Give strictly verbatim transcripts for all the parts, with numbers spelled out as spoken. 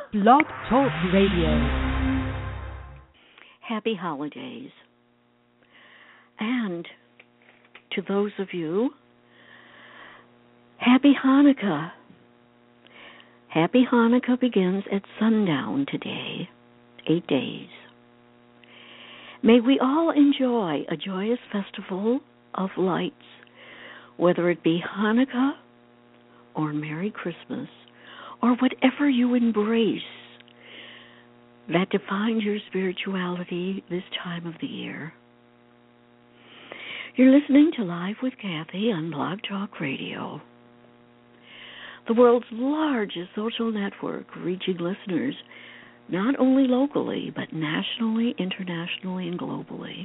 Blog Talk Radio. Happy holidays. And to those of you, Happy Hanukkah. Happy Hanukkah begins at sundown today, eight days. May we all enjoy a joyous festival of lights, whether it be Hanukkah or Merry Christmas, or whatever you embrace that defines your spirituality this time of the year. You're listening to Live with Kathy on Blog Talk Radio, the world's largest social network, reaching listeners not only locally, but nationally, internationally, and globally.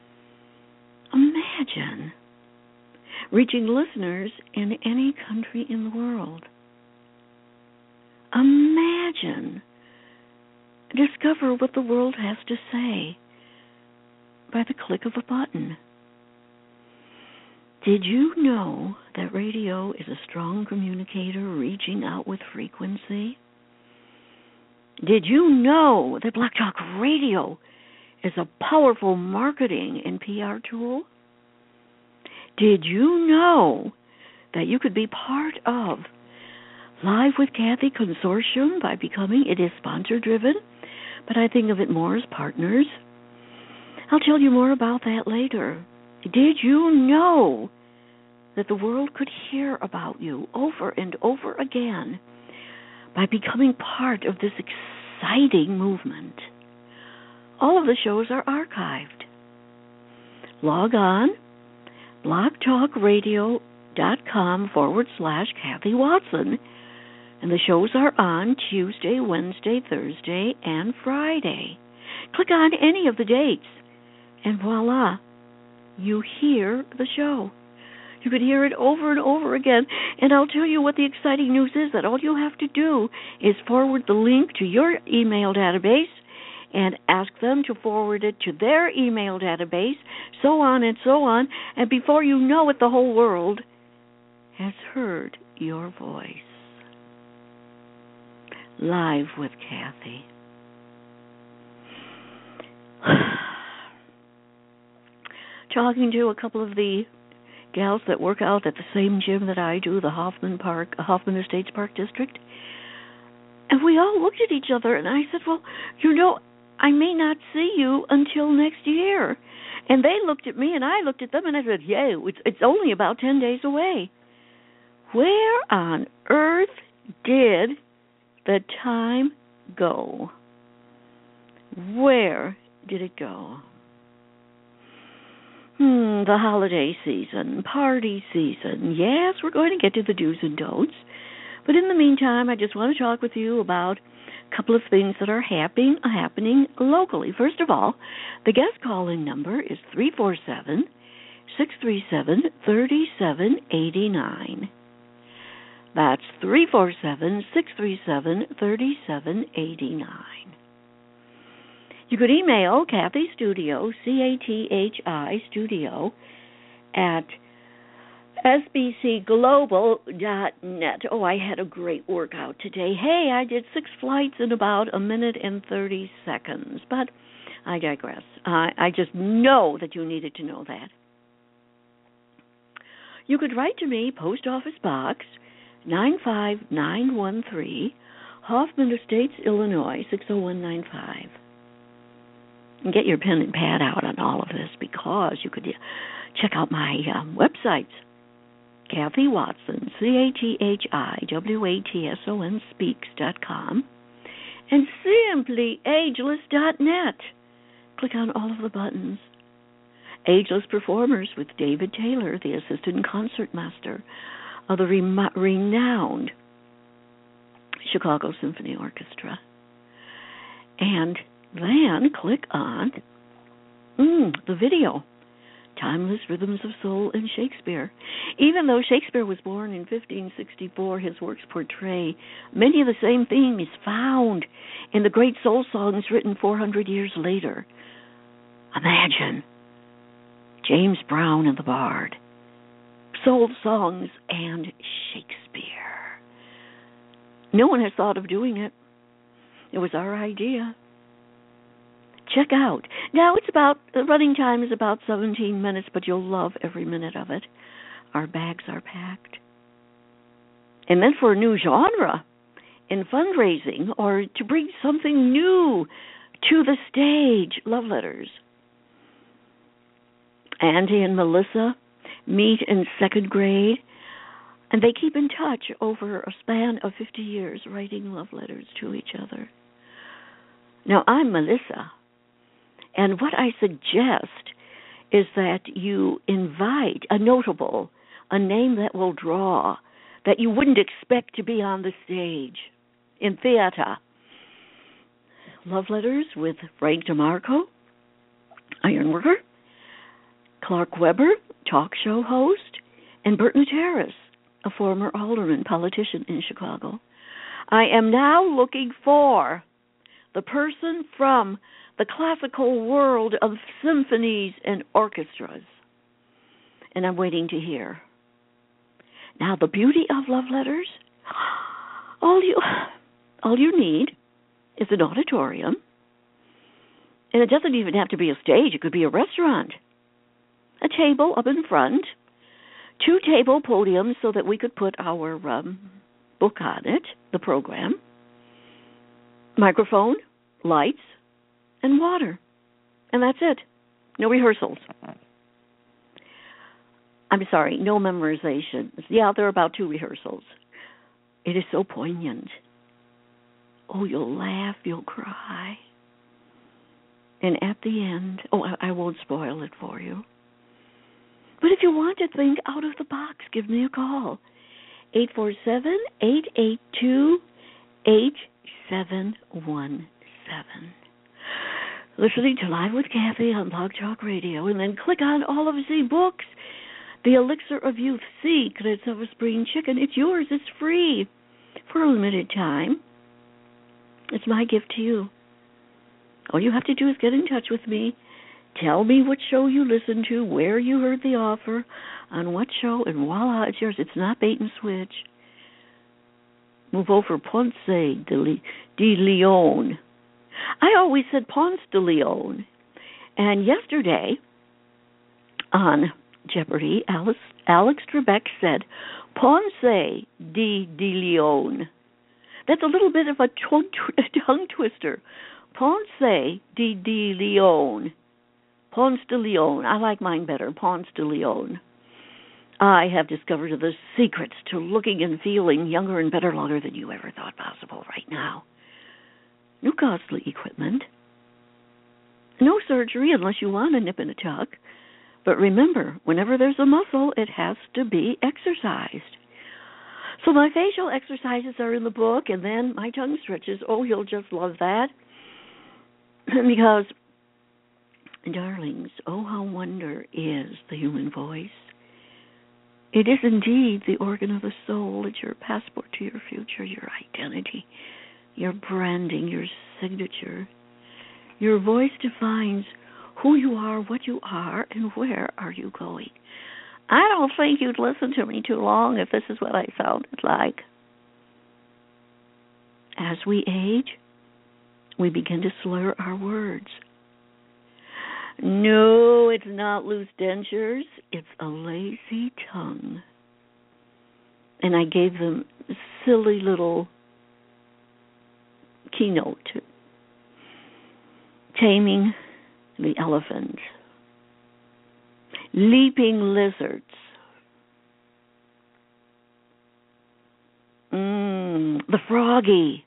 Imagine reaching listeners in any country in the world. Imagine discover what the world has to say by the click of a button. Did you know that radio is a strong communicator reaching out with frequency? Did you know that Blog Talk Radio is a powerful marketing and P R tool? Did you know that you could be part of Live with Kathy Consortium by becoming, it is sponsor-driven, but I think of it more as partners? I'll tell you more about that later. Did you know that the world could hear about you over and over again by becoming part of this exciting movement? All of the shows are archived. Log on, blogtalkradio.com forward slash Kathy Watson, and the shows are on Tuesday, Wednesday, Thursday, and Friday. Click on any of the dates, and voila, you hear the show. You could hear it over and over again, and I'll tell you what the exciting news is, that all you have to do is forward the link to your email database and ask them to forward it to their email database, so on and so on, and before you know it, the whole world has heard your voice. Live with Kathy. Talking to a couple of the gals that work out at the same gym that I do, the Hoffman Park, Hoffman Estates Park District, and we all looked at each other, and I said, well, you know, I may not see you until next year. And they looked at me, and I looked at them, and I said, yeah, it's, it's only about ten days away. Where on earth did the time go? Where did it go? Hmm, the holiday season, party season. Yes, we're going to get to the do's and don'ts. But in the meantime, I just want to talk with you about a couple of things that are happening, happening locally. First of all, the guest call-in number is three four seven, six three seven, three seven eight nine. That's three four seven, six three seven, three seven eight nine. You could email Kathy Studio, C A T H I Studio, at S B C global dot net. Oh, I had a great workout today. Hey, I did six flights in about a minute and thirty seconds. But I digress. Uh, I just know that you needed to know that. You could write to me, Post Office Box nine five nine one three, Hoffman Estates, Illinois, six oh one nine five. And get your pen and pad out on all of this, because you could check out my um, websites, Kathy Watson, C A T H I W A T S O N speaks dot com, and simply ageless dot net. Click on all of the buttons. Ageless Performers with David Taylor, the assistant concertmaster of the rem- renowned Chicago Symphony Orchestra. And then click on mm, the video, Timeless Rhythms of Soul and Shakespeare. Even though Shakespeare was born in fifteen sixty-four, his works portray many of the same themes found in the great soul songs written four hundred years later. Imagine James Brown and the Bard, soul songs and Shakespeare. No one has thought of doing it. It was our idea. Check out. Now it's about, the running time is about seventeen minutes, but you'll love every minute of it. Our bags are packed. And then for a new genre in fundraising, or to bring something new to the stage, love letters. Andy and Melissa meet in second grade, and they keep in touch over a span of fifty years, writing love letters to each other. Now, I'm Melissa, and what I suggest is that you invite a notable, a name that will draw, that you wouldn't expect to be on the stage in theater. Love letters with Frank DeMarco, ironworker, Clark Weber, talk show host, and Bert Nateris, a former alderman, politician in Chicago. I am now looking for the person from the classical world of symphonies and orchestras, and I'm waiting to hear. Now, the beauty of love letters, all you, all you need is an auditorium, and it doesn't even have to be a stage. It could be a restaurant. A table up in front, two table podiums so that we could put our um, book on it, the program, microphone, lights, and water. And that's it. No rehearsals. I'm sorry, no memorizations. Yeah, there are about two rehearsals. It is so poignant. Oh, you'll laugh, you'll cry. And at the end, oh, I, I won't spoil it for you. But if you want to think out of the box, give me a call. eight four seven, eight eight two, eight seven one seven. Listening to Live with Kathy on Blog Talk Radio, and then click on all of the books. The Elixir of Youth, Secrets of a Spring Chicken. It's yours. It's free for a limited time. It's my gift to you. All you have to do is get in touch with me. Tell me what show you listened to, where you heard the offer, on what show, and voila, it's yours. It's not bait and switch. Move over Ponce de, Le- de Leon. I always said Ponce de Leon. And yesterday on Jeopardy, Alice, Alex Trebek said Ponce de, de Leon. That's a little bit of a tongue, tw- tongue twister. Ponce de, de Leon. Ponce de Leon. I like mine better. Ponce de Leon. I have discovered the secrets to looking and feeling younger and better longer than you ever thought possible right now. No costly equipment. No surgery unless you want a nip and a tuck. But remember, whenever there's a muscle, it has to be exercised. So my facial exercises are in the book, and then my tongue stretches. Oh, you'll just love that. Because, darlings, oh, how wonder is the human voice. It is indeed the organ of the soul. It's your passport to your future, your identity, your branding, your signature. Your voice defines who you are, what you are, and where are you going. I don't think you'd listen to me too long if this is what I sounded like. As we age, we begin to slur our words. No, it's not loose dentures. It's a lazy tongue. And I gave them silly little keynote. Taming the elephant. Leaping lizards. Mm, the froggy.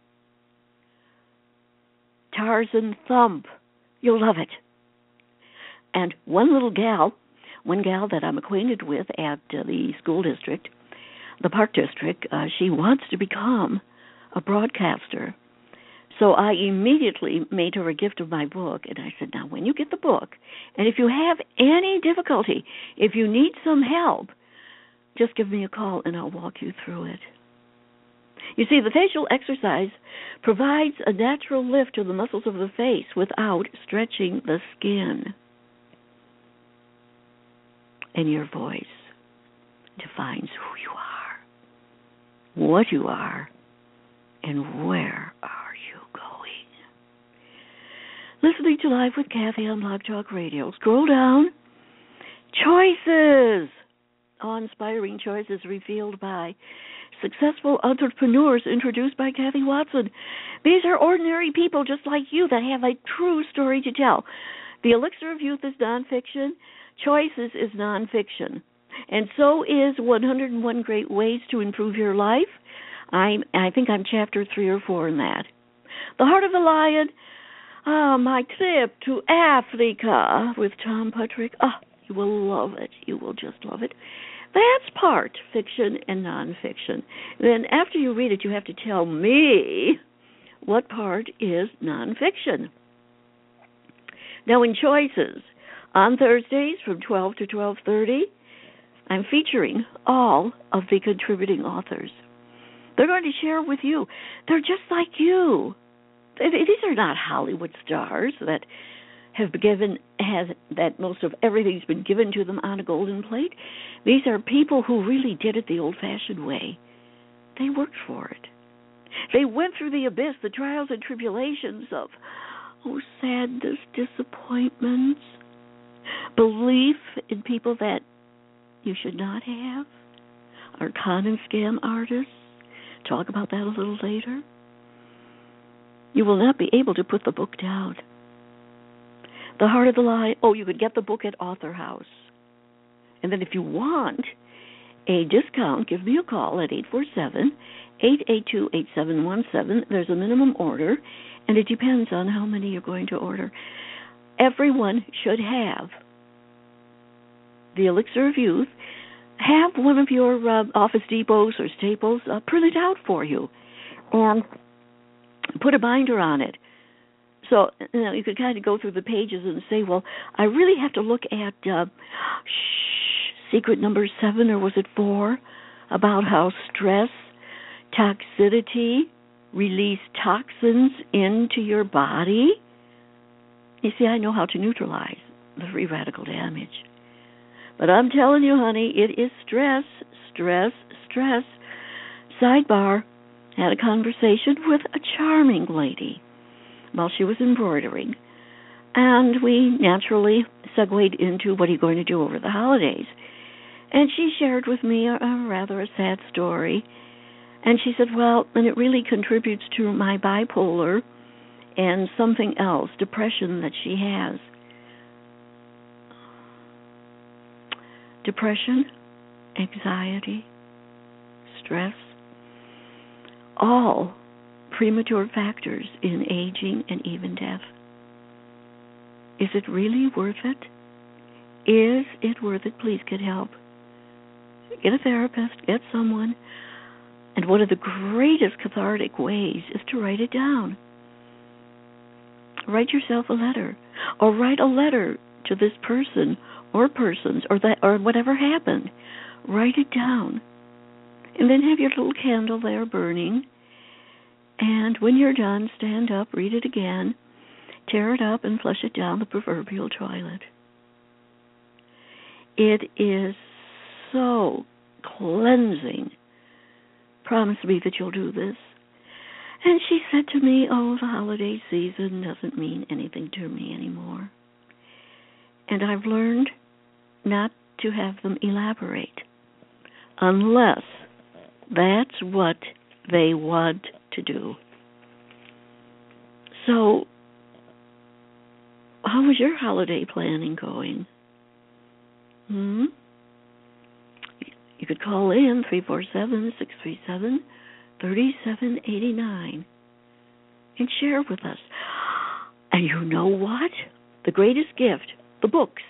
Tarzan Thump. You'll love it. And one little gal, one gal that I'm acquainted with at uh, the school district, the park district, uh, she wants to become a broadcaster. So I immediately made her a gift of my book, and I said, now, when you get the book, and if you have any difficulty, if you need some help, just give me a call, and I'll walk you through it. You see, the facial exercise provides a natural lift to the muscles of the face without stretching the skin. And your voice defines who you are, what you are, and where are you listening to Live with Kathy on Blog Talk Radio. Scroll down. Choices. Awe-inspiring choices revealed by successful entrepreneurs introduced by Kathy Watson. These are ordinary people just like you that have a true story to tell. The Elixir of Youth is nonfiction. Choices is nonfiction. And so is one hundred one Great Ways to Improve Your Life. I'm, I think I'm chapter three or four in that. The Heart of the Lion. Ah, oh, my trip to Africa with Tom Patrick. Ah, oh, you will love it. You will just love it. That's part fiction and nonfiction. Then after you read it, you have to tell me what part is nonfiction. Now in Choices, on Thursdays from twelve to twelve thirty, I'm featuring all of the contributing authors. They're going to share with you. They're just like you. These are not Hollywood stars that have given has that most of everything's been given to them on a golden plate. These are people who really did it the old-fashioned way. They worked for it. They went through the abyss, the trials and tribulations of oh sadness, disappointments, belief in people that you should not have, our con and scam artists. Talk about that a little later. You will not be able to put the book down. The Heart of the Lion. Oh, you could get the book at Author House. And then if you want a discount, give me a call at eight four seven, eight eight two, eight seven one seven. There's a minimum order, and it depends on how many you're going to order. Everyone should have the Elixir of Youth. Have one of your uh, Office Depots or Staples uh, printed out for you, and put a binder on it. So you know, you could kind of go through the pages and say, well, I really have to look at uh, shh, secret number seven, or was it four, about how stress, toxicity, release toxins into your body. You see, I know how to neutralize the free radical damage. But I'm telling you, honey, it is stress, stress, stress. Sidebar, had a conversation with a charming lady while she was embroidering. And we naturally segued into what are you going to do over the holidays. And she shared with me a, a rather a sad story. And she said, well, and it really contributes to my bipolar and something else, depression that she has. Depression, anxiety, stress, all premature factors in aging and even death. Is it really worth it? Is it worth it? Please get help. Get a therapist, get someone. And one of the greatest cathartic ways is to write it down. Write yourself a letter, or write a letter to this person or persons or that or whatever happened. Write it down. And then have your little candle there burning. And when you're done, stand up, read it again, tear it up, and flush it down the proverbial toilet. It is so cleansing. Promise me that you'll do this. And she said to me, oh, the holiday season doesn't mean anything to me anymore. And I've learned not to have them elaborate unless that's what they want to do. So, how was your holiday planning going? Hmm? You could call in three four seven, six three seven, three seven eight nine and share with us. And you know what? The greatest gift, the books.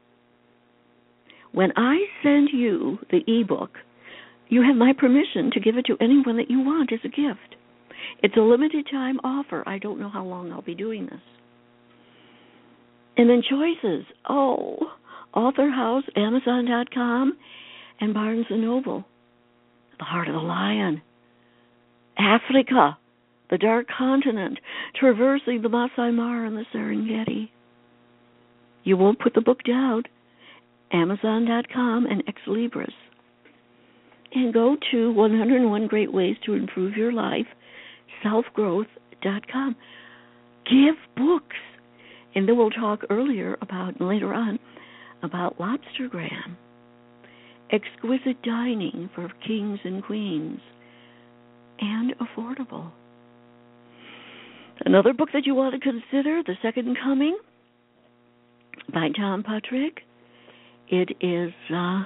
When I send you the ebook, you have my permission to give it to anyone that you want as a gift. It's a limited time offer. I don't know how long I'll be doing this. And then choices. Oh, Author House, Amazon dot com, and Barnes and Noble. The Heart of the Lion. Africa, the Dark Continent, traversing the Masai Mara and the Serengeti. You won't put the book down. Amazon dot com and Ex Libris. And go to one hundred one Great Ways to Improve Your Life, self growth dot com. Give books. And then we'll talk earlier about, later on, about lobstergram. Exquisite dining for kings and queens. And affordable. Another book that you want to consider, The Second Coming, by Tom Patrick. It is, uh,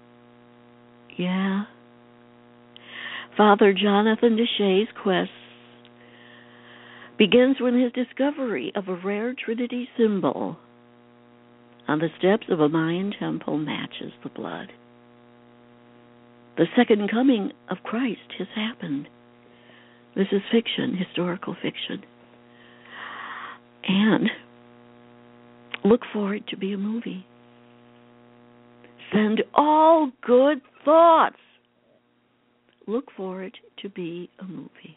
yeah, Father Jonathan Deshae's quest begins with his discovery of a rare Trinity symbol on the steps of a Mayan temple matches the blood. The second coming of Christ has happened. This is fiction, historical fiction. And look for it to be a movie. Send all good thoughts. Look for it to be a movie.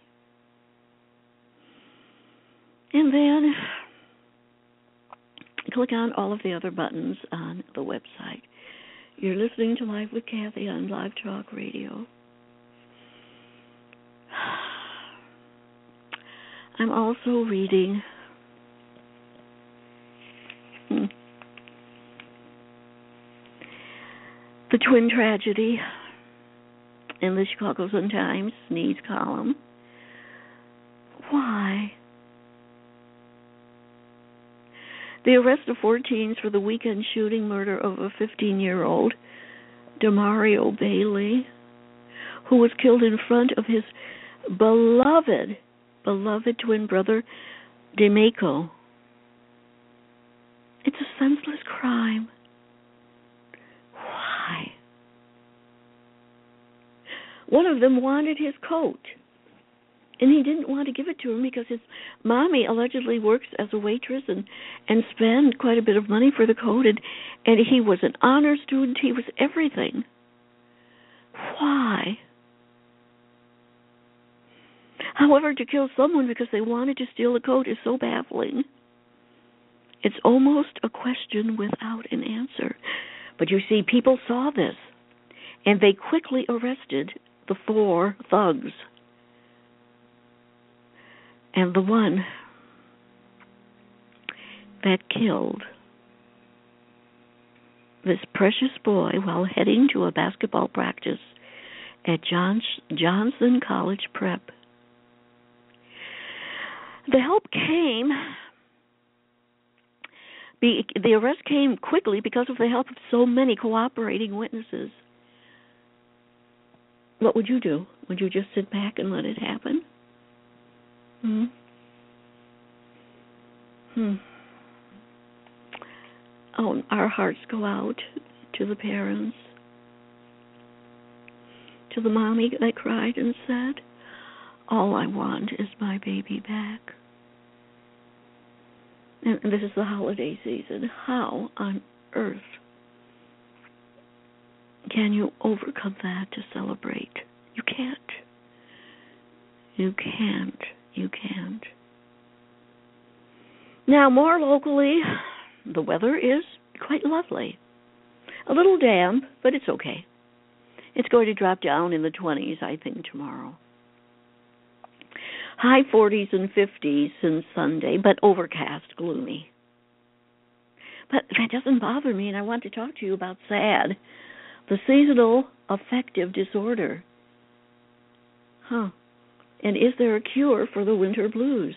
And then click on all of the other buttons on the website. You're listening to Live with Kathy on Live Talk Radio. I'm also reading hmm, The Twin Tragedy in the Chicago Sun-Times Sneeze column. Why? The arrest of four teens for the weekend shooting murder of a fifteen-year-old, Demario Bailey, who was killed in front of his beloved, beloved twin brother, D'Amico. It's a senseless crime. Why? One of them wanted his coat, and he didn't want to give it to him because his mommy allegedly works as a waitress and, and spent quite a bit of money for the coat, and, and he was an honor student. He was everything. Why? However, to kill someone because they wanted to steal a coat is so baffling. It's almost a question without an answer. But you see, people saw this, and they quickly arrested the four thugs. And the one that killed this precious boy while heading to a basketball practice at Johns- Johnson College Prep. The help came, the, the arrest came quickly because of the help of so many cooperating witnesses. What would you do? Would you just sit back and let it happen? Hmm. Hmm. Oh, our hearts go out to the parents, to the mommy that cried and said, "All I want is my baby back." And this is the holiday season. How on earth can you overcome that to celebrate? You can't. You can't. You can't. Now, more locally, the weather is quite lovely. A little damp, but it's okay. It's going to drop down in the twenties, I think, tomorrow. High forties and fifties since Sunday, but overcast, gloomy. But that doesn't bother me, and I want to talk to you about SAD, the seasonal affective disorder. Huh. And is there a cure for the winter blues?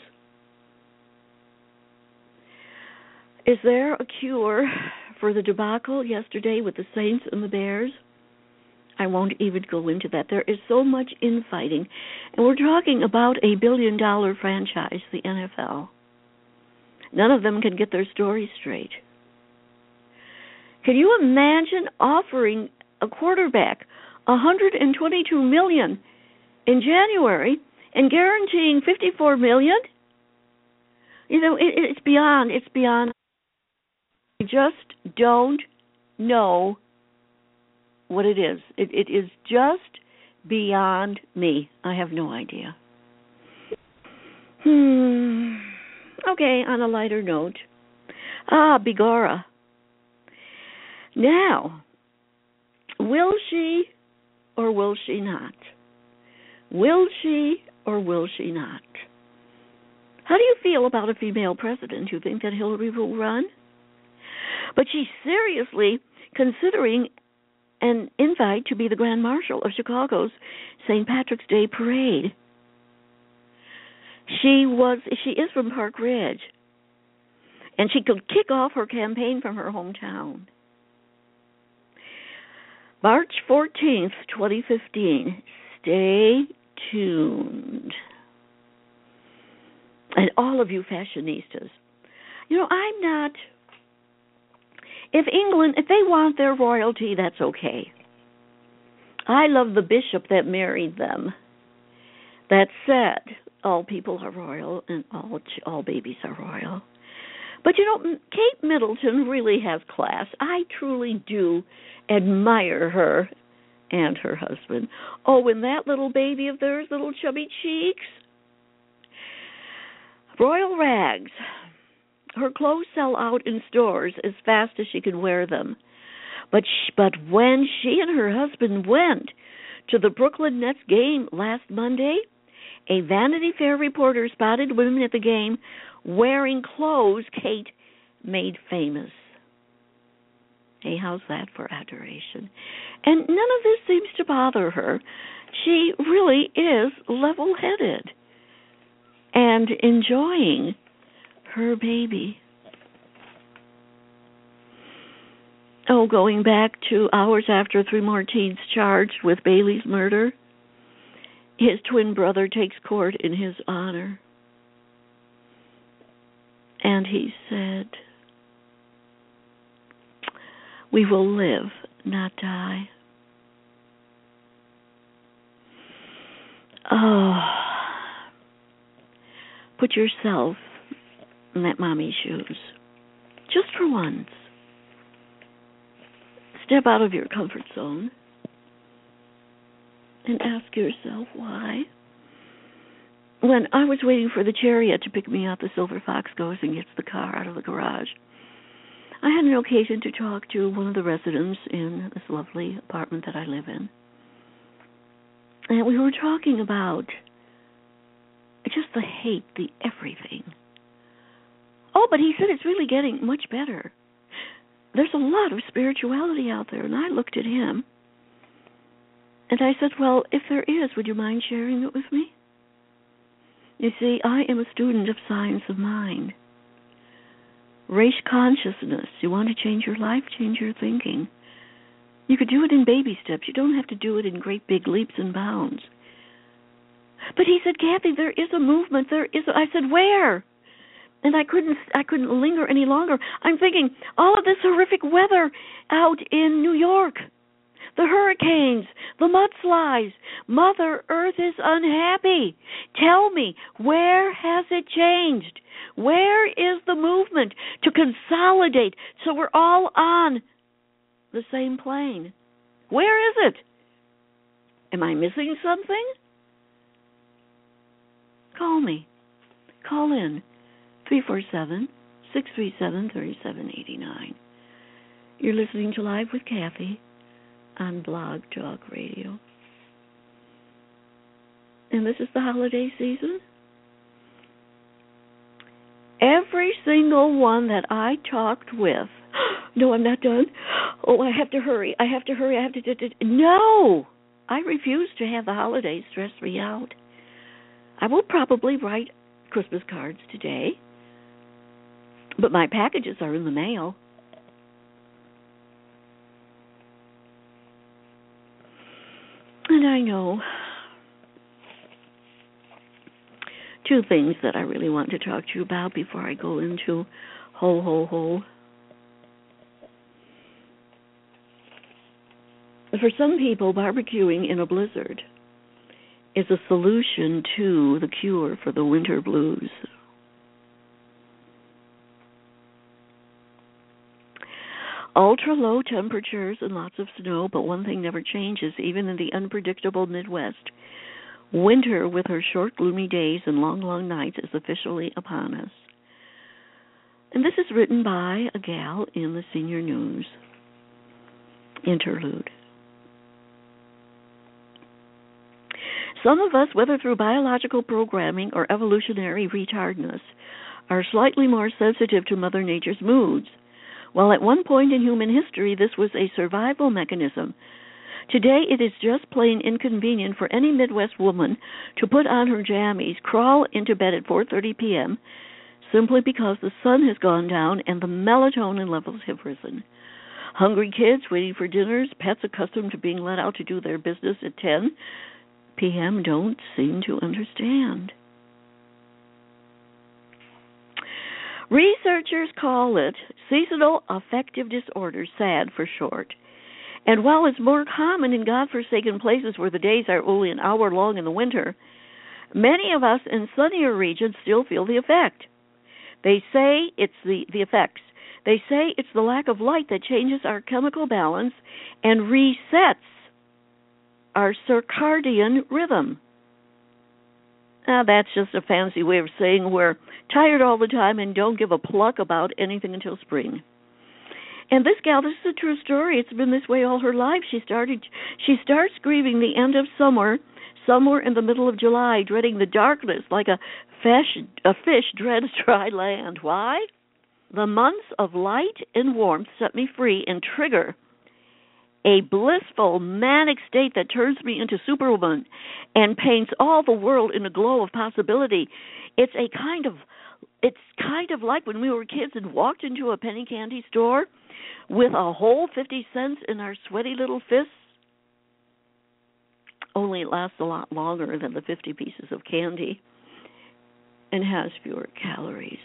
Is there a cure for the debacle yesterday with the Saints and the Bears? I won't even go into that. There is so much infighting. And we're talking about a billion-dollar franchise, the N F L. None of them can get their story straight. Can you imagine offering a quarterback one hundred twenty-two million dollars in January and guaranteeing fifty-four million dollars? You know, it, it's beyond, it's beyond. I just don't know what it is. It, it is just beyond me. I have no idea. Hmm. Okay, on a lighter note. Ah, Begorra. Now, will she or will she not? Will she or will she not? How do you feel about a female president? You think that Hillary will run? But she's seriously considering an invite to be the Grand Marshal of Chicago's Saint Patrick's Day Parade. She was she is from Park Ridge, and she could kick off her campaign from her hometown. March fourteenth, twenty fifteen. Stay tuned. And all of you fashionistas, you know, I'm not, if England, if they want their royalty, that's okay. I love the bishop that married them. That said, all people are royal and all all babies are royal. But, you know, Kate Middleton really has class. I truly do admire her and her husband. Oh, and that little baby of theirs, little chubby cheeks. Royal rags. Her clothes sell out in stores as fast as she can wear them. But she, but when she and her husband went to the Brooklyn Nets game last Monday, a Vanity Fair reporter spotted women at the game wearing clothes Kate made famous. Hey, how's that for adoration? And none of this seems to bother her. She really is level-headed and enjoying her baby. Oh, going back to hours after three more teens charged with Bailey's murder, his twin brother takes court in his honor. And he said, "We will live, not die." Oh, put yourself in that mommy's shoes, just for once. Step out of your comfort zone and ask yourself why. When I was waiting for the chariot to pick me up, the Silver Fox goes and gets the car out of the garage. I had an occasion to talk to one of the residents in this lovely apartment that I live in. And we were talking about just the hate, the everything. Oh, but he said it's really getting much better. There's a lot of spirituality out there. And I looked at him and I said, well, if there is, would you mind sharing it with me? You see, I am a student of science of mind. Race consciousness. You want to change your life, change your thinking. You could do it in baby steps. You don't have to do it in great big leaps and bounds. But he said, Kathy, there is a movement. There is. A, I said, where? And I couldn't. I couldn't linger any longer. I'm thinking all of this horrific weather out in New York, the hurricanes, the mudslides. Mother Earth is unhappy. Tell me, where has it changed? Where is the movement to consolidate so we're all on the same plane? Where is it? Am I missing something? Call me. Call in. three four seven, six three seven, three seven eight nine. You're listening to Live with Kathy on Blog Talk Radio. And this is the holiday season. Every single one that I talked with, no, I'm not done. Oh, I have to hurry. I have to hurry. I have to. to, to no, I refuse to have the holidays stress me out. I will probably write Christmas cards today, but my packages are in the mail. And I know two things that I really want to talk to you about before I go into ho, ho, ho. For some people, barbecuing in a blizzard is a solution to the cure for the winter blues. Ultra low temperatures and lots of snow, but one thing never changes, even in the unpredictable Midwest. Winter, with her short, gloomy days and long, long nights, is officially upon us. And this is written by a gal in the Senior News. Interlude. Some of us, whether through biological programming or evolutionary retardedness, are slightly more sensitive to Mother Nature's moods. While at one point in human history this was a survival mechanism, today it is just plain inconvenient for any Midwest woman to put on her jammies, crawl into bed at four thirty p.m., simply because the sun has gone down and the melatonin levels have risen. Hungry kids waiting for dinners, pets accustomed to being let out to do their business at ten p.m. don't seem to understand. Researchers call it seasonal affective disorder, SAD for short. And while it's more common in God-forsaken places where the days are only an hour long in the winter, many of us in sunnier regions still feel the effect. They say it's the, the effects. They say it's the lack of light that changes our chemical balance and resets our circadian rhythm. Now, that's just a fancy way of saying we're tired all the time and don't give a pluck about anything until spring. And this gal, this is a true story. It's been this way all her life. She started, she starts grieving the end of summer, somewhere in the middle of July, dreading the darkness like a fish, a fish dreads dry land. Why? The months of light and warmth set me free and trigger a blissful, manic state that turns me into Superwoman and paints all the world in a glow of possibility. It's a kind of, it's kind of like when we were kids and walked into a penny candy store with a whole fifty cents in our sweaty little fists. Only it lasts a lot longer than the fifty pieces of candy and has fewer calories.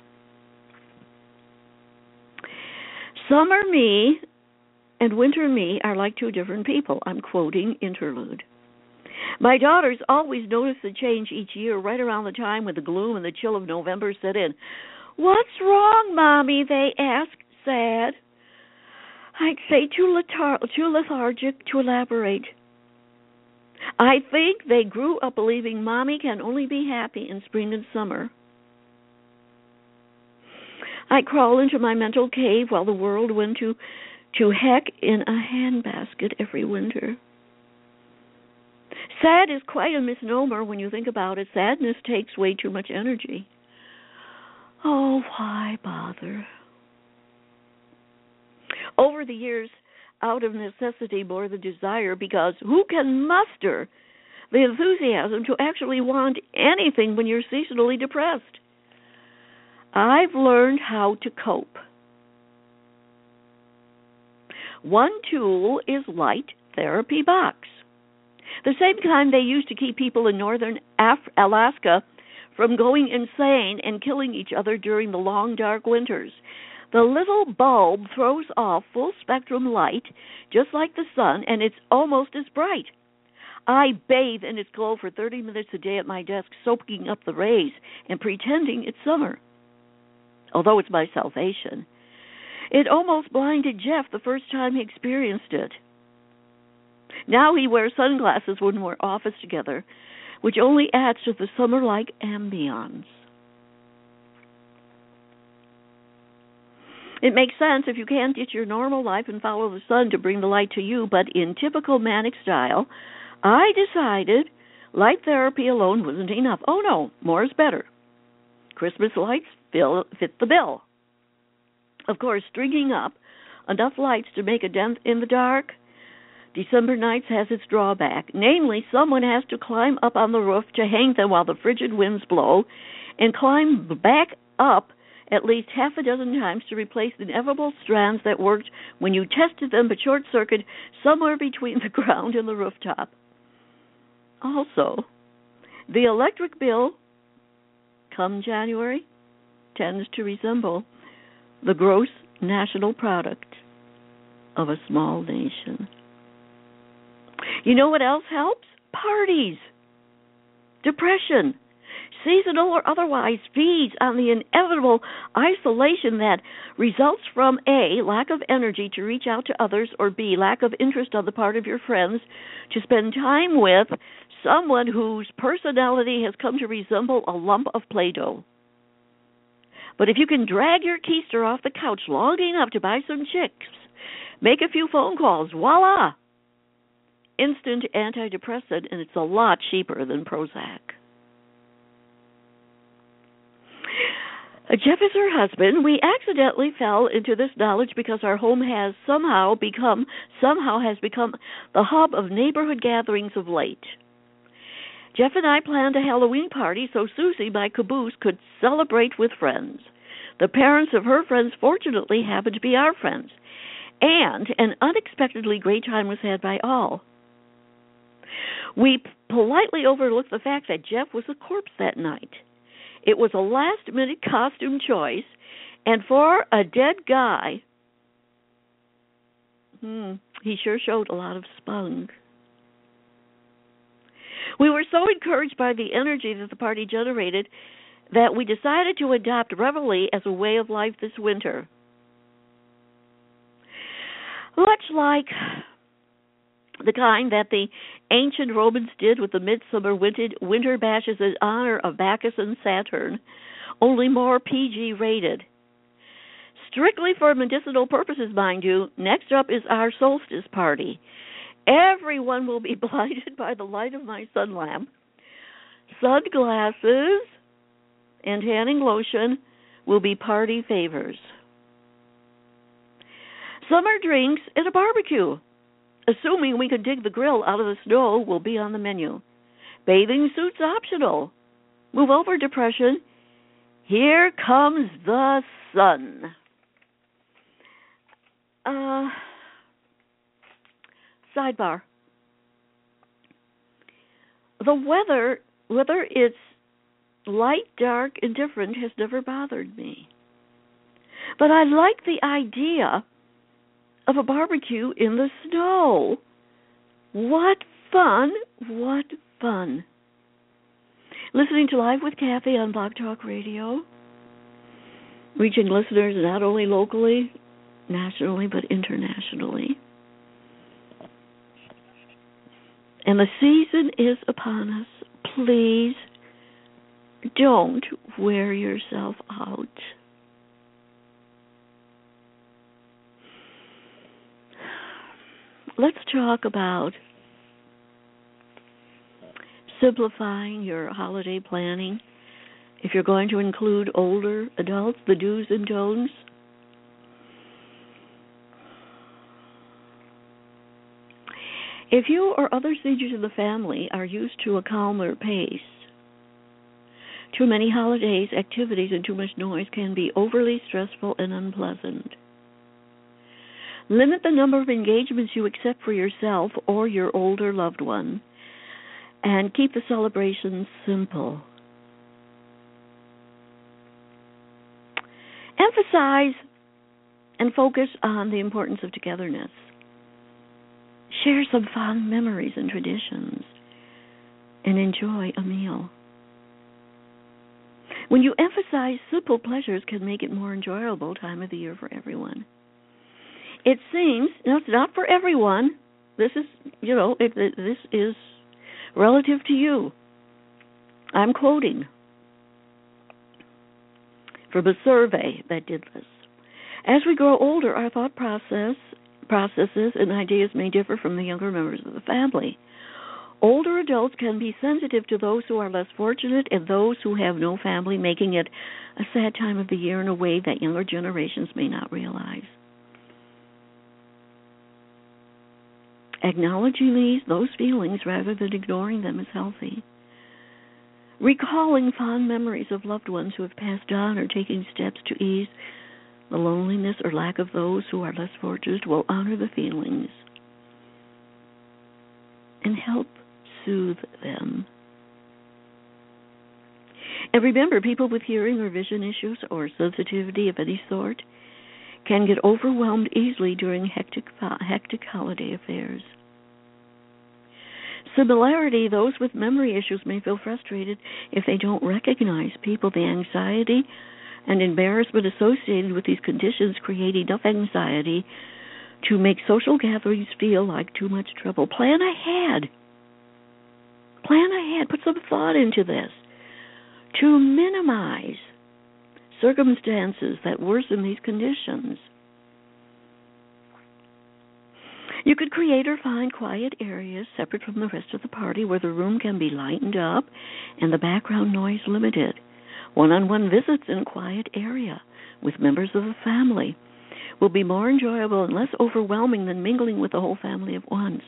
Summer me and winter me are like two different people. I'm quoting Interlude. My daughters always notice the change each year right around the time when the gloom and the chill of November set in. "What's wrong, Mommy?" they ask, sad. I'd say too, letar- too lethargic to elaborate. I think they grew up believing Mommy can only be happy in spring and summer. I crawl into my mental cave while the world went to, to heck in a handbasket every winter. Sad is quite a misnomer when you think about it. Sadness takes way too much energy. Oh, why bother? Over the years, out of necessity more than desire, because who can muster the enthusiasm to actually want anything when you're seasonally depressed? I've learned how to cope. One tool is Light Therapy Box, the same kind they used to keep people in northern Af- Alaska from going insane and killing each other during the long, dark winters. The little bulb throws off full-spectrum light, just like the sun, and it's almost as bright. I bathe in its glow for thirty minutes a day at my desk, soaking up the rays and pretending it's summer, although it's my salvation. It almost blinded Jeff the first time he experienced it. Now he wears sunglasses when we're office together, which only adds to the summer-like ambiance. It makes sense if you can't ditch your normal life and follow the sun to bring the light to you, but in typical manic style, I decided light therapy alone wasn't enough. Oh no, more is better. Christmas lights fill, fit the bill. Of course, stringing up enough lights to make a dent in the dark, December nights has its drawback. Namely, someone has to climb up on the roof to hang them while the frigid winds blow, and climb back up at least half a dozen times to replace the inevitable strands that worked when you tested them but short-circuited somewhere between the ground and the rooftop. Also, the electric bill, come January, tends to resemble the gross national product of a small nation. You know what else helps? Parties. Depression, seasonal or otherwise, feeds on the inevitable isolation that results from A, lack of energy to reach out to others, or B, lack of interest on the part of your friends to spend time with someone whose personality has come to resemble a lump of Play-Doh. But if you can drag your keister off the couch long enough to buy some chicks, make a few phone calls, voila! instant antidepressant, and it's a lot cheaper than Prozac. Jeff is her husband. We accidentally fell into this knowledge because our home has somehow become somehow has become the hub of neighborhood gatherings of late. Jeff and I planned a Halloween party so Susie, my caboose, could celebrate with friends. The parents of her friends fortunately happened to be our friends, and an unexpectedly great time was had by all. We politely overlooked the fact that Jeff was a corpse that night. It was a last-minute costume choice, and for a dead guy, hmm, he sure showed a lot of spunk. We were so encouraged by the energy that the party generated that we decided to adopt revelry as a way of life this winter. Much like the kind that the ancient Romans did with the midsummer winter bashes in honor of Bacchus and Saturn, only more P G rated. Strictly for medicinal purposes, mind you, next up is our solstice party. Everyone will be blinded by the light of my sun lamp. Sunglasses and tanning lotion will be party favors. Summer drinks and a barbecue, assuming we can dig the grill out of the snow, will be on the menu. Bathing suits optional. Move over, depression. Here comes the sun. Uh, sidebar. The weather, whether it's light, dark, indifferent, has never bothered me. But I like the idea of a barbecue in the snow. What fun, what fun. Listening to Live with Kathy on Blog Talk Radio, reaching listeners not only locally, nationally, but internationally. And the season is upon us. Please don't wear yourself out. Let's talk about simplifying your holiday planning. If you're going to include older adults, the do's and don'ts. If you or other seniors in the family are used to a calmer pace, too many holidays, activities, and too much noise can be overly stressful and unpleasant. Limit the number of engagements you accept for yourself or your older loved one, and keep the celebrations simple. Emphasize and focus on the importance of togetherness. Share some fond memories and traditions, and enjoy a meal. When you emphasize simple pleasures, can make it more enjoyable time of the year for everyone. It seems, now it's not for everyone. This is, you know, it, it, this is relative to you. I'm quoting from a survey that did this. As we grow older, our thought process, processes and ideas may differ from the younger members of the family. Older adults can be sensitive to those who are less fortunate and those who have no family, making it a sad time of the year in a way that younger generations may not realize. Acknowledging these, those feelings rather than ignoring them is healthy. Recalling fond memories of loved ones who have passed on or taking steps to ease the loneliness or lack of those who are less fortunate will honor the feelings and help soothe them. And remember, people with hearing or vision issues or sensitivity of any sort can get overwhelmed easily during hectic, hectic holiday affairs. Similarly, those with memory issues may feel frustrated if they don't recognize people. The anxiety and embarrassment associated with these conditions create enough anxiety to make social gatherings feel like too much trouble. Plan ahead. Plan ahead. Put some thought into this to minimize circumstances that worsen these conditions. You could create or find quiet areas separate from the rest of the party where the room can be lightened up and the background noise limited. One-on-one visits in a quiet area with members of the family will be more enjoyable and less overwhelming than mingling with the whole family at once.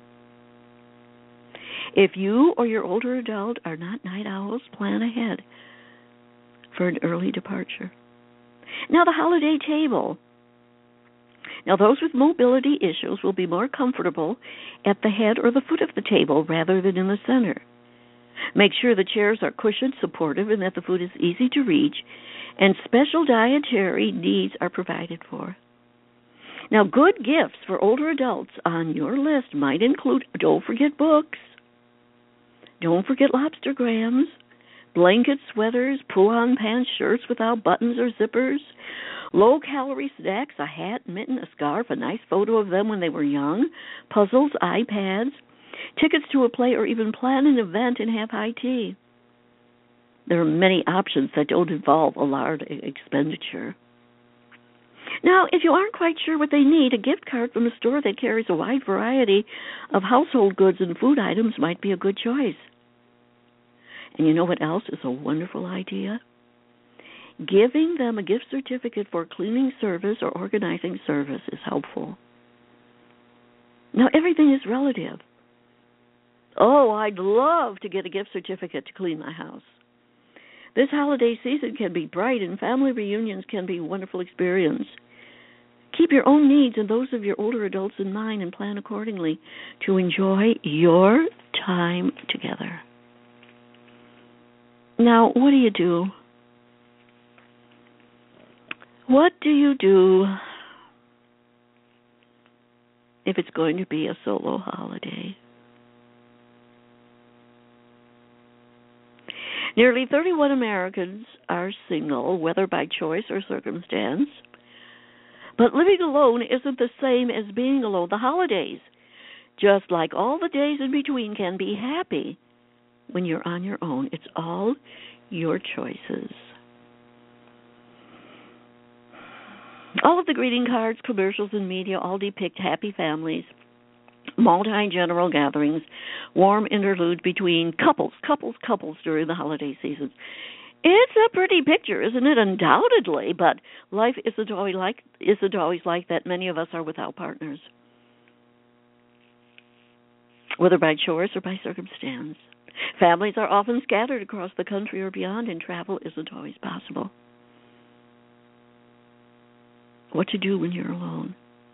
If you or your older adult are not night owls, plan ahead for an early departure. Now, the holiday table. Now, those with mobility issues will be more comfortable at the head or the foot of the table rather than in the center. Make sure the chairs are cushioned, supportive, and that the food is easy to reach, and special dietary needs are provided for. Now, good gifts for older adults on your list might include, don't forget books, don't forget lobster grams, blankets, sweaters, pull-on pants, shirts without buttons or zippers, low-calorie snacks, a hat, mitten, a scarf, a nice photo of them when they were young, puzzles, iPads, tickets to a play, or even plan an event and have high tea. There are many options that don't involve a large expenditure. Now, if you aren't quite sure what they need, a gift card from a store that carries a wide variety of household goods and food items might be a good choice. And you know what else is a wonderful idea? Giving them a gift certificate for cleaning service or organizing service is helpful. Now, everything is relative. Oh, I'd love to get a gift certificate to clean my house. This holiday season can be bright, and family reunions can be a wonderful experience. Keep your own needs and those of your older adults in mind and plan accordingly to enjoy your time together. Now, what do you do? What do you do if it's going to be a solo holiday? Nearly thirty-one Americans are single, whether by choice or circumstance. But living alone isn't the same as being alone. The holidays, just like all the days in between, can be happy when you're on your own. It's all your choices. All of the greeting cards, commercials, and media all depict happy families, multi-general gatherings, warm interludes between couples, couples, couples during the holiday seasons. It's a pretty picture, isn't it? Undoubtedly, but life isn't always like isn't always like that. Many of us are without partners, whether by choice or by circumstance. Families are often scattered across the country or beyond, and travel isn't always possible. What to do when you're alone?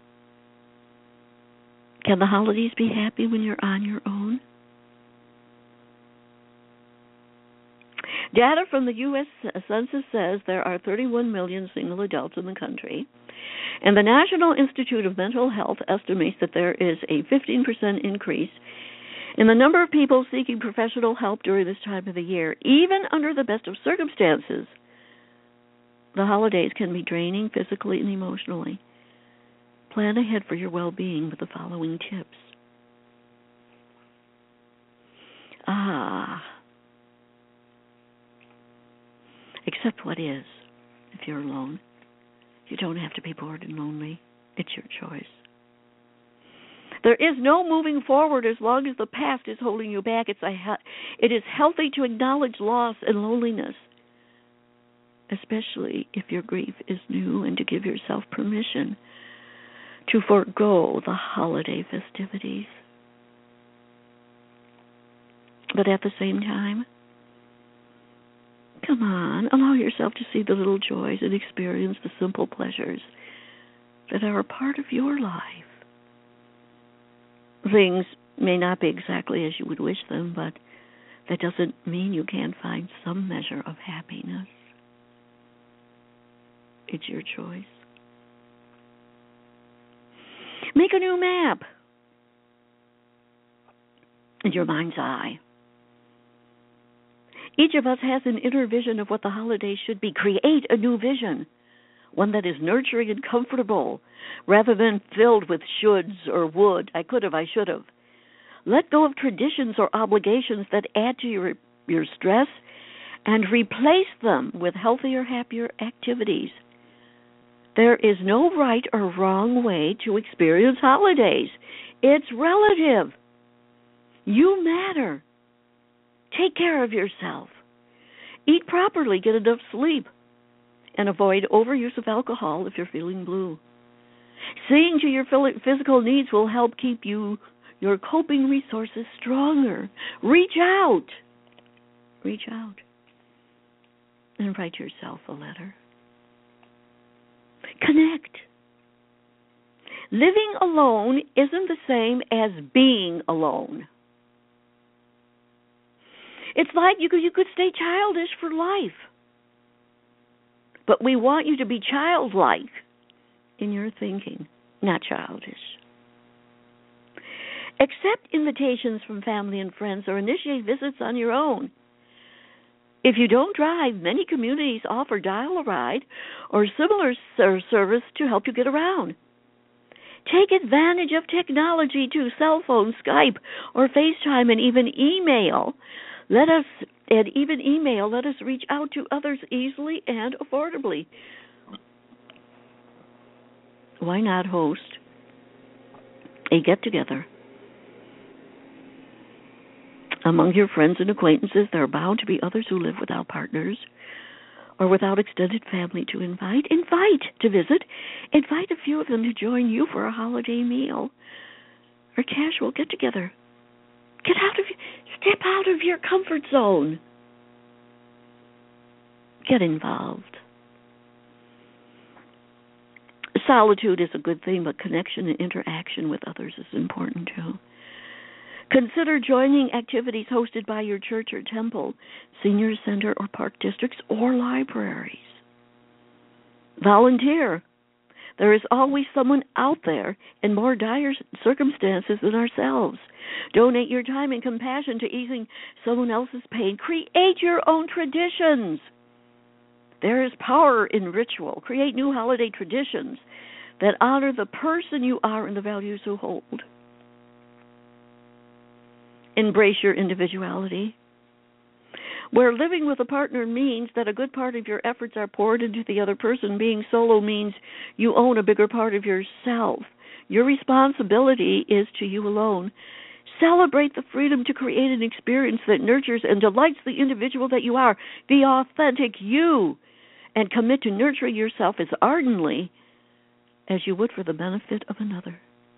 Can the holidays be happy when you're on your own? Data from the U S Census says there are thirty-one million single adults in the country, and the National Institute of Mental Health estimates that there is a fifteen percent increase in the number of people seeking professional help during this time of the year. Even under the best of circumstances, the holidays can be draining physically and emotionally. Plan ahead for your well-being with the following tips. Ah. Accept what is if you're alone. You don't have to be bored and lonely. It's your choice. There is no moving forward as long as the past is holding you back. It's a he- it is healthy to acknowledge loss and loneliness, especially if your grief is new, and to give yourself permission to forego the holiday festivities. But at the same time, come on, allow yourself to see the little joys and experience the simple pleasures that are a part of your life. Things may not be exactly as you would wish them, but that doesn't mean you can't find some measure of happiness. It's your choice. Make a new map in your mind's eye. Each of us has an inner vision of what the holidays should be. Create a new vision, one that is nurturing and comfortable, rather than filled with shoulds or would. I could have, I should have. Let go of traditions or obligations that add to your, your stress and replace them with healthier, happier activities. There is no right or wrong way to experience holidays. It's relative. You matter. Take care of yourself. Eat properly, get enough sleep, and avoid overuse of alcohol if you're feeling blue. Seeing to your physical needs will help keep you your coping resources stronger. Reach out. Reach out. And write yourself a letter. Connect. Living alone isn't the same as being alone. It's like you could, you could stay childish for life. But we want you to be childlike in your thinking, not childish. Accept invitations from family and friends or initiate visits on your own. If you don't drive, many communities offer Dial-A-Ride or similar service to help you get around. Take advantage of technology too, cell phone, Skype, or FaceTime, and even email. Let us, and even email, let us reach out to others easily and affordably. Why not host a get-together among your friends and acquaintances? There are bound to be others who live without partners or without extended family to invite. Invite to visit. Invite a few of them to join you for a holiday meal or casual get-together. Get out of, step out of your comfort zone. Get involved. Solitude is a good thing, but connection and interaction with others is important too. Consider joining activities hosted by your church or temple, senior center or park districts, or libraries. Volunteer. There is always someone out there in more dire circumstances than ourselves. Donate your time and compassion to easing someone else's pain. Create your own traditions. There is power in ritual. Create new holiday traditions that honor the person you are and the values you hold. Embrace your individuality. Where living with a partner means that a good part of your efforts are poured into the other person, being solo means you own a bigger part of yourself. Your responsibility is to you alone. Celebrate the freedom to create an experience that nurtures and delights the individual that you are, the authentic you, and commit to nurturing yourself as ardently as you would for the benefit of another.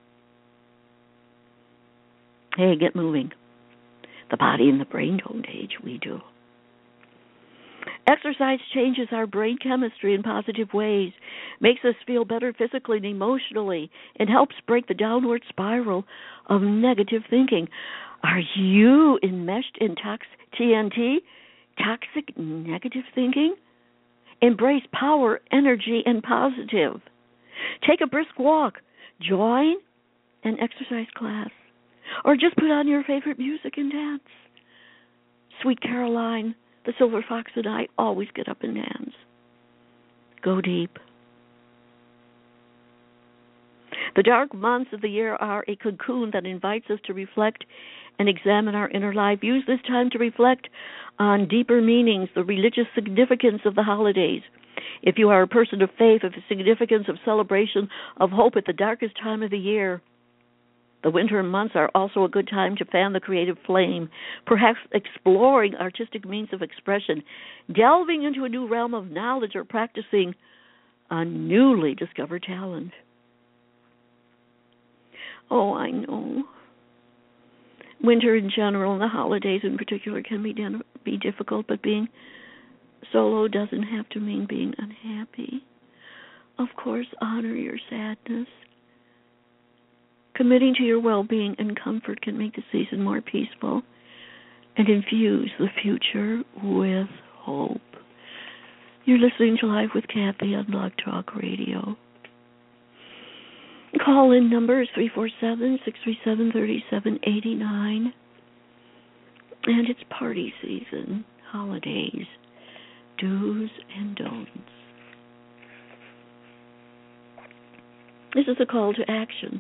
Hey, get moving. The body and the brain don't age, we do. Exercise changes our brain chemistry in positive ways, makes us feel better physically and emotionally, and helps break the downward spiral of negative thinking. Are you enmeshed in tox- T N T, toxic negative thinking? Embrace power, energy, and positive. Take a brisk walk. Join an exercise class. Or just put on your favorite music and dance. Sweet Caroline, the Silver Fox, and I always get up and dance. Go deep. The dark months of the year are a cocoon that invites us to reflect and examine our inner life. Use this time to reflect on deeper meanings, the religious significance of the holidays. If you are a person of faith, of the significance of celebration of hope at the darkest time of the year. The winter months are also a good time to fan the creative flame, perhaps exploring artistic means of expression, delving into a new realm of knowledge, or practicing a newly discovered talent. Oh, I know. Winter in general and the holidays in particular can be, be difficult, but being solo doesn't have to mean being unhappy. Of course, honor your sadness. Committing to your well-being and comfort can make the season more peaceful and infuse the future with hope. You're listening to Live with Kathy on Blog Talk Radio. Call-in number is three four seven, six three seven, three seven eight nine. And it's party season, holidays, do's and don'ts. This is a call to action.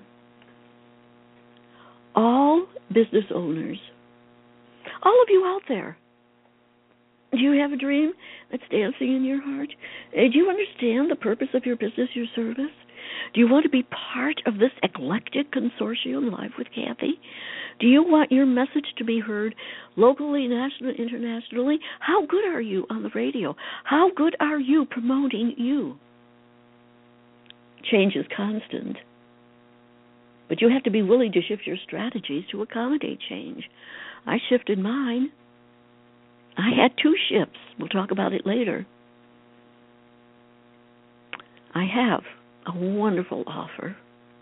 All business owners, all of you out there, do you have a dream that's dancing in your heart? Do you understand the purpose of your business, your service? Do you want to be part of this eclectic consortium, Live with Kathy? Do you want your message to be heard locally, nationally, internationally? How good are you on the radio? How good are you promoting you? Change is constant. But you have to be willing to shift your strategies to accommodate change. I shifted mine. I had two shifts. We'll talk about it later. I have a wonderful offer.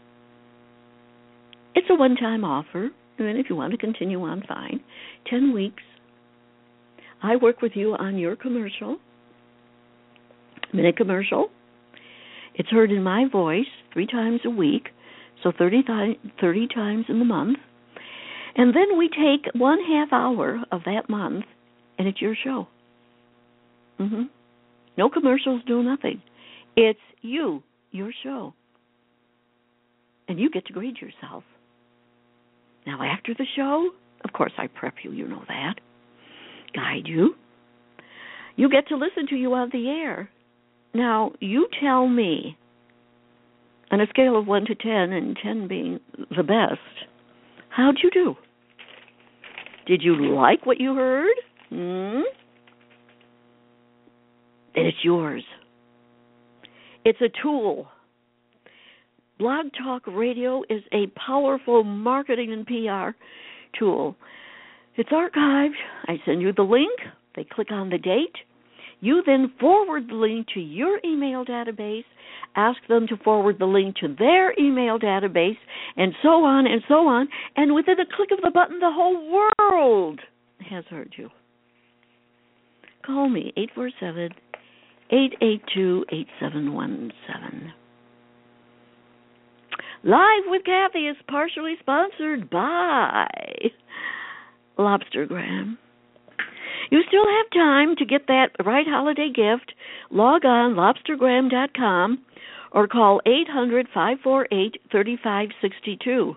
It's a one-time offer, and if you want to continue on, fine. Ten weeks. I work with you on your commercial, minute commercial. It's heard in my voice three times a week, so thirty, thirty times in the month. And then we take one half hour of that month, and it's your show. Mm-hmm. No commercials, no nothing. It's you, your show. And you get to grade yourself. Now, after the show, of course, I prep you, you know that. Guide you. You get to listen to you on the air. Now, you tell me, on a scale of one to ten, and ten being the best, how'd you do? Did you like what you heard? Hmm? Then it's yours. It's a tool. Blog Talk Radio is a powerful marketing and P R tool. It's archived. I send you the link. They click on the date. You then forward the link to your email database, ask them to forward the link to their email database, and so on and so on. And within a click of the button, the whole world has heard you. Call me, eight four seven, eight eight two, eight seven one seven. Live with Kathy is partially sponsored by Lobstergram. You still have time to get that right holiday gift. Log on lobstergram dot com or call eight hundred, five four eight, three five six two.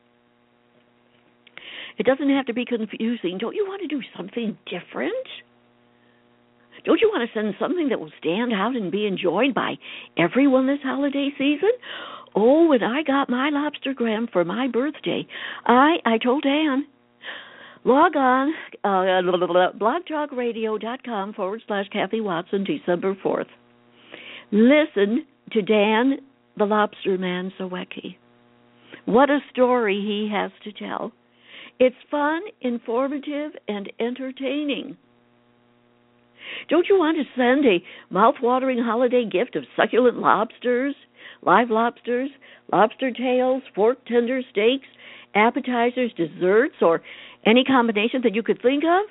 It doesn't have to be confusing. Don't you want to do something different? Don't you want to send something that will stand out and be enjoyed by everyone this holiday season? Oh, when I got my Lobstergram for my birthday, I, I told Dan, log on, uh, blogtalkradio.com forward slash Kathy Watson, December fourth. Listen to Dan, the Lobster Man Sawecki. What a story he has to tell. It's fun, informative, and entertaining. Don't you want to send a mouth-watering holiday gift of succulent lobsters, live lobsters, lobster tails, fork tender steaks, appetizers, desserts, or any combination that you could think of?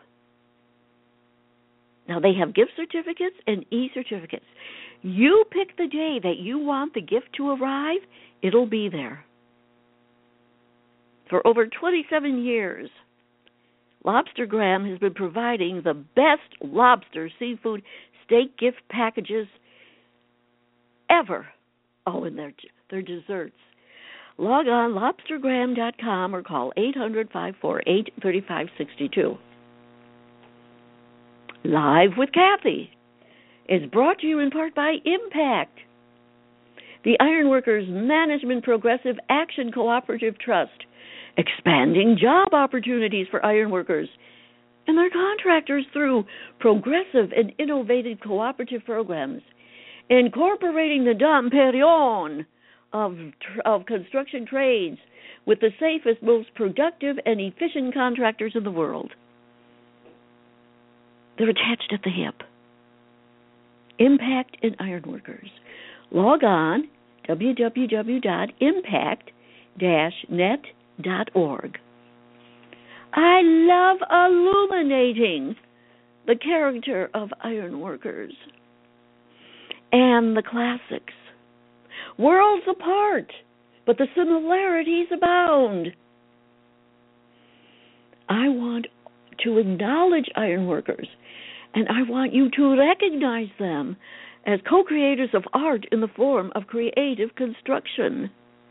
Now, they have gift certificates and e-certificates. You pick the day that you want the gift to arrive, it'll be there. For over twenty-seven years, Lobstergram has been providing the best lobster, seafood, steak gift packages ever. Oh, and their, their desserts. Log on lobstergram dot com or call eight hundred, five four eight, three five six two. Live with Kathy is brought to you in part by Impact, the Ironworkers Management Progressive Action Cooperative Trust, expanding job opportunities for ironworkers and their contractors through progressive and innovative cooperative programs, incorporating the Dom Perignon of, of construction trades with the safest, most productive, and efficient contractors in the world. They're attached at the hip. Impact and Ironworkers. Log on w w w dot impact dash net dot org. I love illuminating the character of ironworkers and the classics. Worlds apart, but the similarities abound. I want to acknowledge ironworkers, and I want you to recognize them as co-creators of art in the form of creative construction.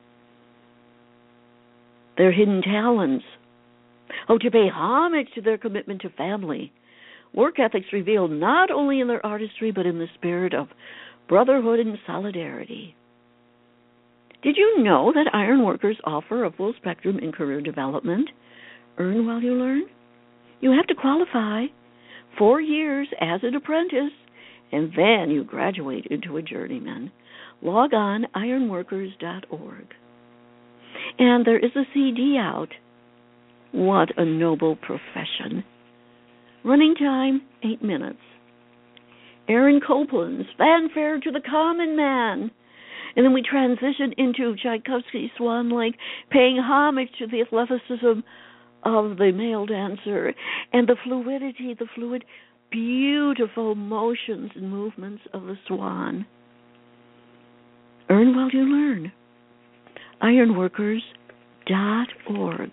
Their hidden talents. Oh, to pay homage to their commitment to family. Work ethics revealed not only in their artistry, but in the spirit of brotherhood and solidarity. Did you know that ironworkers offer a full spectrum in career development? Earn while you learn? You have to qualify. Four years as an apprentice, and then you graduate into a journeyman. Log on, ironworkers dot org. And there is a C D out. What a noble profession. Running time, eight minutes. Aaron Copland's Fanfare to the Common Man. And then we transition into Tchaikovsky's Swan Lake, paying homage to the athleticism of the male dancer and the fluidity, the fluid, beautiful motions and movements of the swan. Earn while you learn. ironworkers dot org.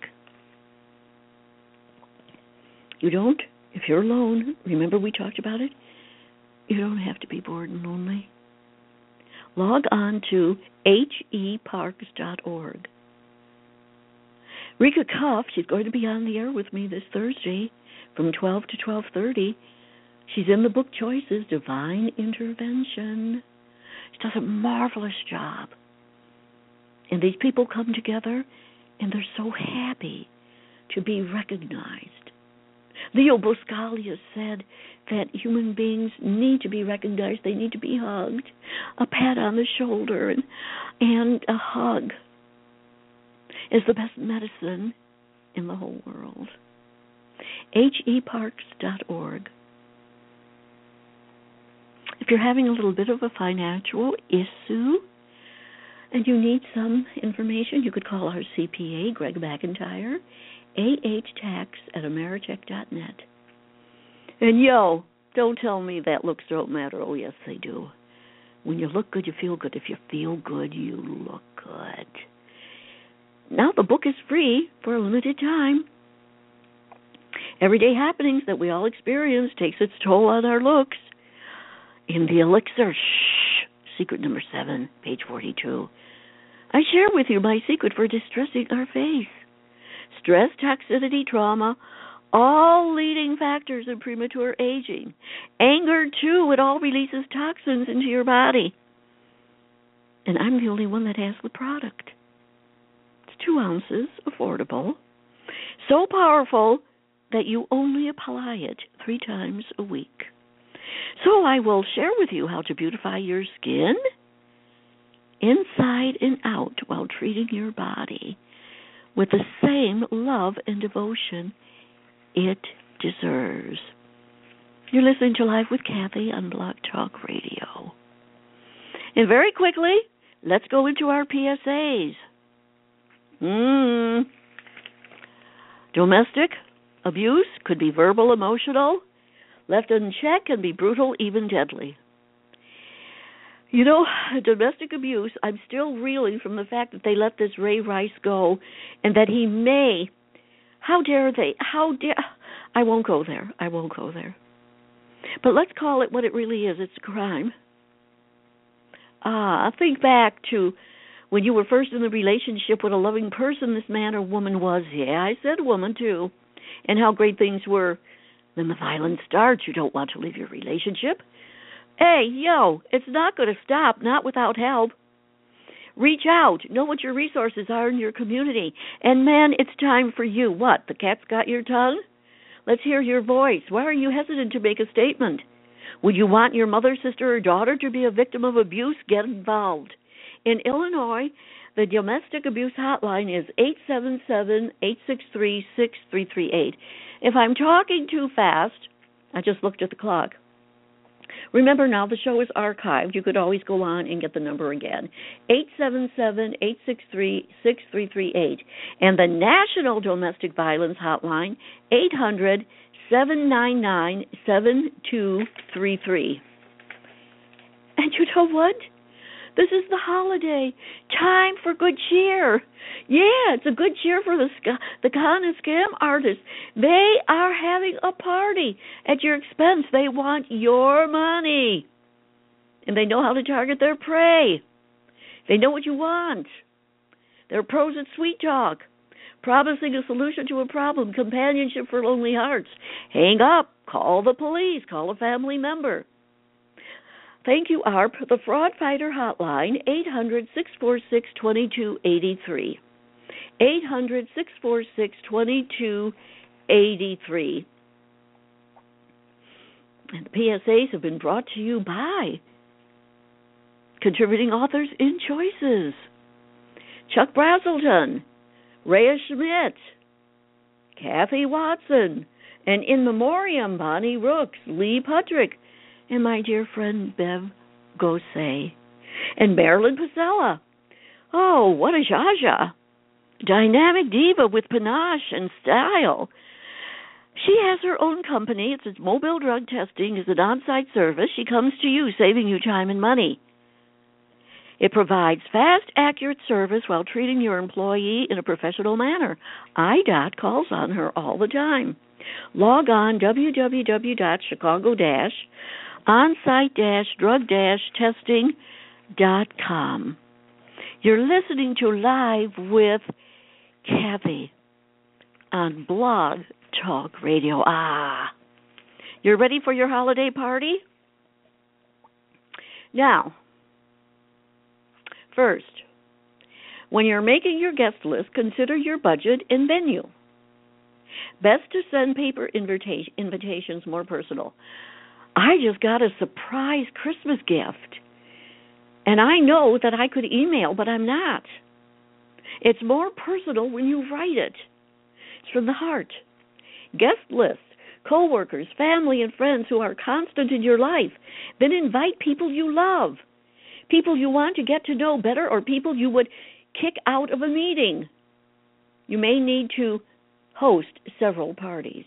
You don't, if you're alone, remember we talked about it? You don't have to be bored and lonely. Log on to H E parks dot org. Rika Cuff, she's going to be on the air with me this Thursday from twelve to twelve thirty. She's in the book Choices, Divine Intervention. She does a marvelous job. And these people come together, and they're so happy to be recognized. Leo Buscaglia said that human beings need to be recognized. They need to be hugged. A pat on the shoulder and, and a hug is the best medicine in the whole world. H E parks dot org. If you're having a little bit of a financial issue and you need some information, you could call our C P A, Greg McIntyre, A H tax at ameritech dot net. And yo, don't tell me that looks don't matter. Oh, yes, they do. When you look good, you feel good. If you feel good, you look good. Now the book is free for a limited time. Everyday happenings that we all experience takes its toll on our looks. In the elixir, shh, secret number seven, page forty-two, I share with you my secret for distressing our face. Stress, toxicity, trauma, all leading factors in premature aging. Anger, too, it all releases toxins into your body. And I'm the only one that has the product. It's two ounces, affordable, so powerful that you only apply it three times a week. So I will share with you how to beautify your skin inside and out while treating your body with the same love and devotion it deserves. You're listening to Live with Kathy on Blog Talk Radio. And very quickly, let's go into our P S As. Mm. Domestic abuse could be verbal, emotional. Left unchecked can be brutal, even deadly. You know, domestic abuse, I'm still reeling from the fact that they let this Ray Rice go and that he may, how dare they, how dare, I won't go there, I won't go there. But let's call it what it really is, it's a crime. Ah, think back to when you were first in the relationship with a loving person this man or woman was. Yeah, I said woman too. And how great things were. Then the violence starts. You don't want to leave your relationship. Hey, yo, it's not going to stop, not without help. Reach out. Know what your resources are in your community. And, man, it's time for you. What, the cat's got your tongue? Let's hear your voice. Why are you hesitant to make a statement? Would you want your mother, sister, or daughter to be a victim of abuse? Get involved. In Illinois, the domestic abuse hotline is eight seven seven, eight six three, six three three eight. If I'm talking too fast, I just looked at the clock. Remember now, the show is archived. You could always go on and get the number again. eight seven seven, eight six three, six three three eight. And the National Domestic Violence Hotline, eight hundred, seven nine nine, seven two three three. And you know what? This is the holiday. Time for good cheer. Yeah, it's a good cheer for the the con and scam artists. They are having a party at your expense. They want your money. And they know how to target their prey. They know what you want. They're pros at sweet talk, promising a solution to a problem, companionship for lonely hearts. Hang up. Call the police. Call a family member. Thank you, A R P, the Fraud Fighter Hotline, eight hundred, six four six, two two eight three. eight hundred, six four six, two two eight three. And the P S As have been brought to you by contributing authors in Choices: Chuck Brazelton, Rhea Schmidt, Kathy Watson, and in memoriam Bonnie Rooks, Lee Pudrick, and my dear friend Bev Gosset, and Marilyn Pasella. Oh, what a Jaja! Dynamic diva with panache and style. She has her own company. It's Mobile Drug Testing. It's an on-site service. She comes to you, saving you time and money. It provides fast, accurate service while treating your employee in a professional manner. I D O T calls on her all the time. Log on w w w dot chicago dash onsite dash drug dash testing dot com. You're listening to Live with Kathy on Blog Talk Radio. Ah, you're ready for your holiday party? Now, first, when you're making your guest list, consider your budget and venue. Best to send paper invita- invitations more personal. I just got a surprise Christmas gift, and I know that I could email, but I'm not. It's more personal when you write it. It's from the heart. Guest lists, coworkers, family, and friends who are constant in your life. Then invite people you love, people you want to get to know better, or people you would kick out of a meeting. You may need to host several parties.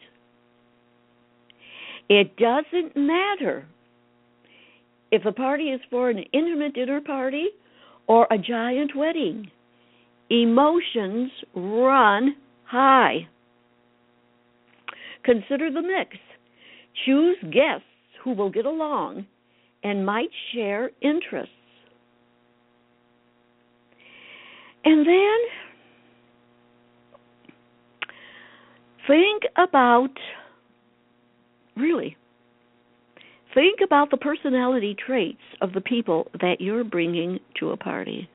It doesn't matter if the party is for an intimate dinner party or a giant wedding. Emotions run high. Consider the mix. Choose guests who will get along and might share interests. And then think about, really, think about the personality traits of the people that you're bringing to a party.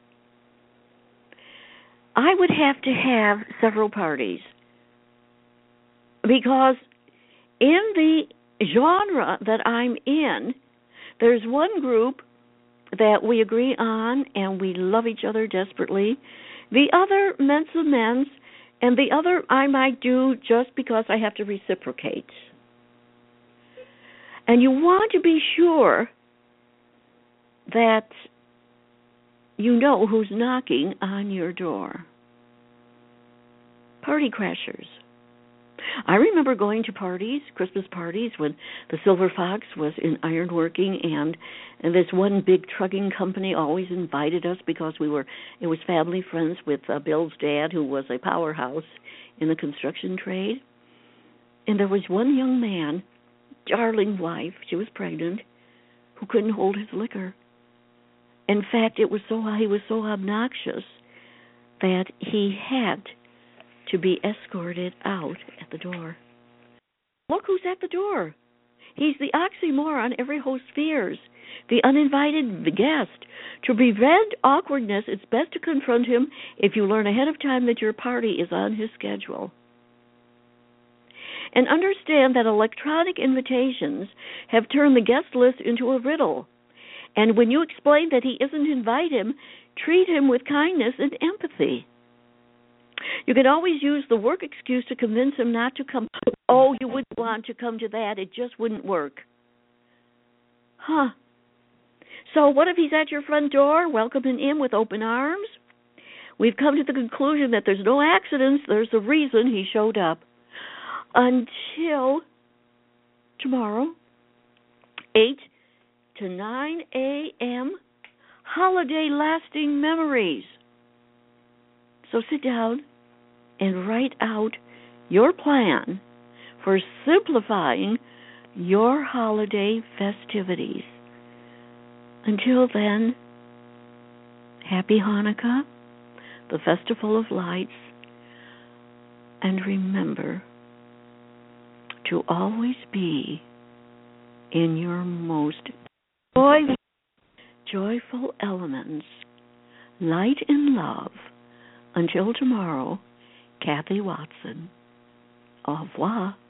I would have to have several parties because in the genre that I'm in, there's one group that we agree on and we love each other desperately. The other, men's amends, and the other I might do just because I have to reciprocate. And you want to be sure that you know who's knocking on your door. Party crashers. I remember going to parties, Christmas parties, when the Silver Fox was in ironworking, and, and this one big trucking company always invited us because we were, it was family friends with uh, Bill's dad, who was a powerhouse in the construction trade. And there was one young man, darling wife, she was pregnant, who couldn't hold his liquor. In fact, it was so he was so obnoxious that he had to be escorted out at the door. Look who's at the door. He's the oxymoron every host fears, the uninvited guest. To prevent awkwardness, it's best to confront him if you learn ahead of time that your party is on his schedule. And understand that electronic invitations have turned the guest list into a riddle. And when you explain that he isn't invited, treat him with kindness and empathy. You can always use the work excuse to convince him not to come. Oh, you wouldn't want to come to that. It just wouldn't work. Huh. So what if he's at your front door, welcoming him with open arms? We've come to the conclusion that there's no accidents. There's a reason he showed up. Until tomorrow, eight to nine a.m., holiday lasting memories. So sit down and write out your plan for simplifying your holiday festivities. Until then, happy Hanukkah, the Festival of Lights, and remember to always be in your most Joy, joyful elements, light and love. Until tomorrow, Kathy Watson. Au revoir.